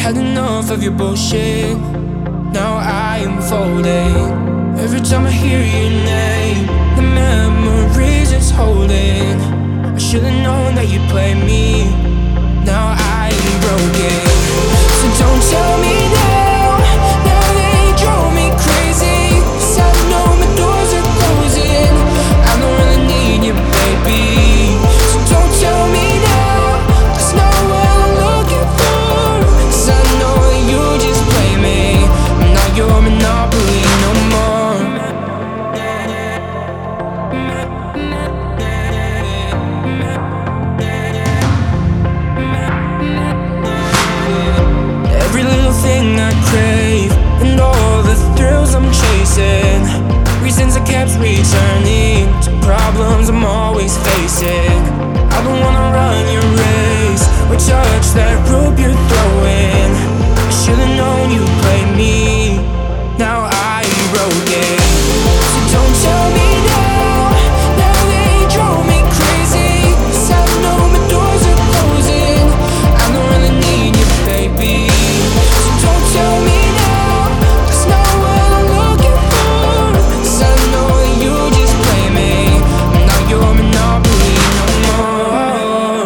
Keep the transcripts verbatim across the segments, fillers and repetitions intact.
Had enough of your bullshit. Now I am folding. Every time I hear your name, the memories it's holding. I should've known that you'd play me. Now I am broken. So don't tell me now. Now they drove me crazy. 'Cause I know my doors are closing. I don't really need you, baby. So don't tell me now. That's not what I'm looking for. 'Cause I know that you just play me. I'm not your monopoly no more. Every little thing I crave and all the thrills I'm chasing, reasons I kept returning to problems I'm always facing. I don't wanna run your race or touch that rope you're throwing. I should've known you'd play me. Now I am broken. So don't tell me now. Now they drove me crazy. 'Cause I know my doors are closing. I don't really need you, baby. So don't tell me now. That's not what I'm looking for. 'Cause I know that you just play me. I'm not your monopoly no more.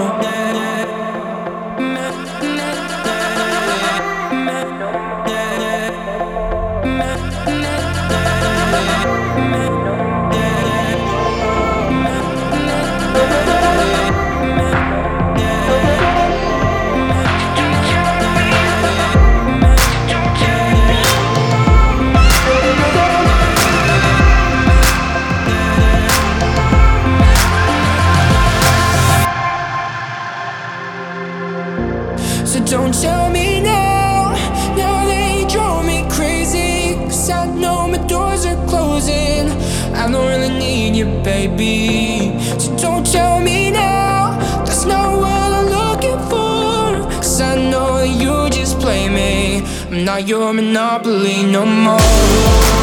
So don't tell me now. Now they drove me crazy. 'Cause I know my doors are closing. I don't really need you, baby. So don't tell me now. That's not what I'm looking for. 'Cause I know that you just play me. I'm not your monopoly no more.